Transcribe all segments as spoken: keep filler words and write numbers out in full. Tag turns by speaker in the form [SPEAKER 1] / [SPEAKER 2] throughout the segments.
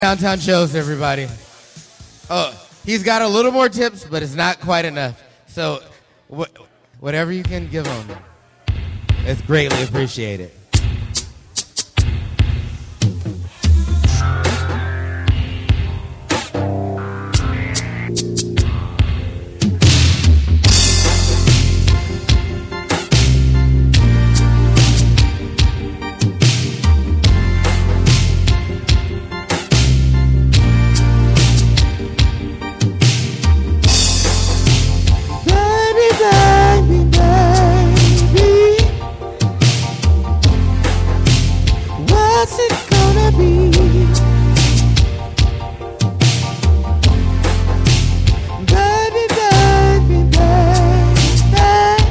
[SPEAKER 1] Downtown shows, everybody. Oh, he's got a little more tips, but it's not quite enough. So wh whatever you can give him, it's greatly appreciated.
[SPEAKER 2] What's it gonna be? Baby, baby, baby.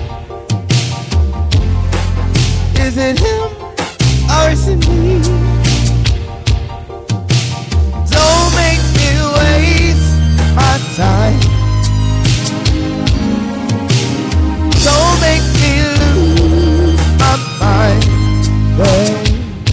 [SPEAKER 2] Is it him or is it me? Don't make me waste my time. Don't make me lose my mind, baby.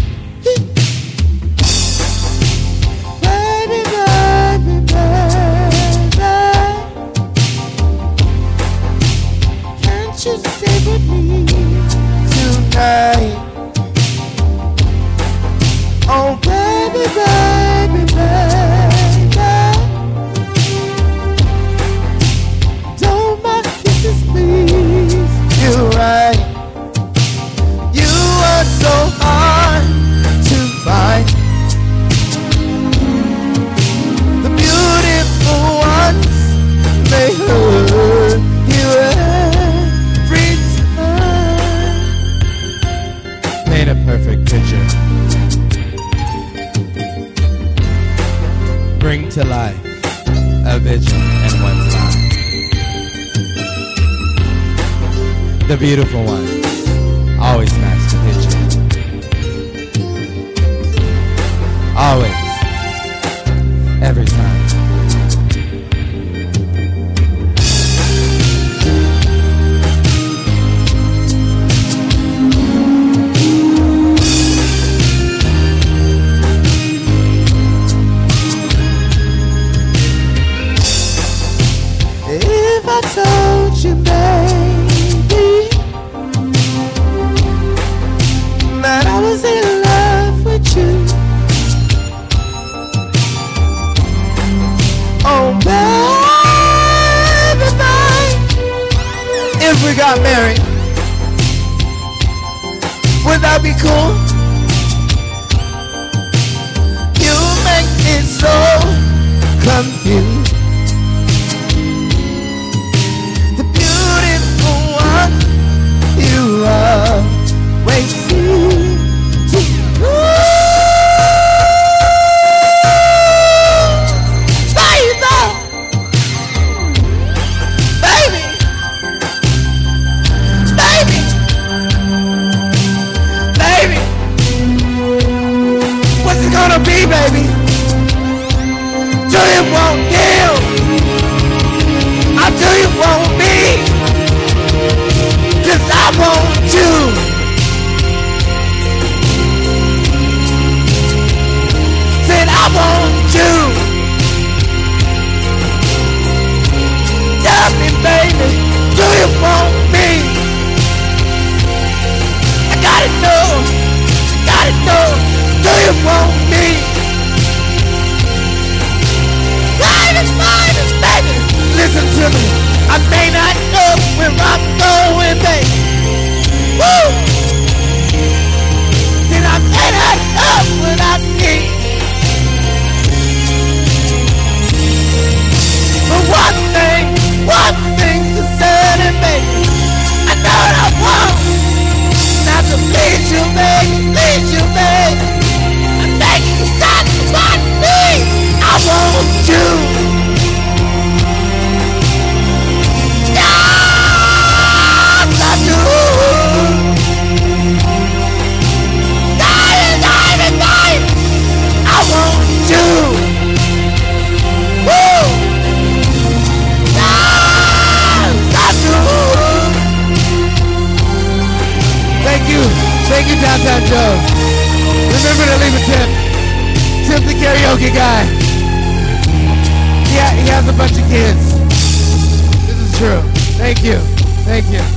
[SPEAKER 2] Oh baby, baby, baby, don't my kisses please. You're right, you are so hard to find. The beautiful ones, they hurt you every time.
[SPEAKER 1] Paint a perfect picture. Bring to life a vision in one's mind. The beautiful ones always match the picture. Always. Every time.
[SPEAKER 2] If I told you, baby, that I was in love with you, oh baby, baby, if we got married, would that be cool? You make me so confused. You are waiting to baby, baby, baby, baby. What's it gonna be, baby? Do you want him? Or do you want me? 'Cause I want you. Said I want you. Tell me, baby, do you want me? I gotta know, I gotta know, do you want me? Baby, baby, baby, listen to me. I may not know where I'm going, baby. Woo! Then I may not know what I need. But one thing, one thing's for certain, baby. I know what I want. Not to please you, baby, please you, baby. I make you satisfy me. I want you. I do.
[SPEAKER 1] good guy. Yeah, he has a bunch of kids. This is true. Thank you. Thank you.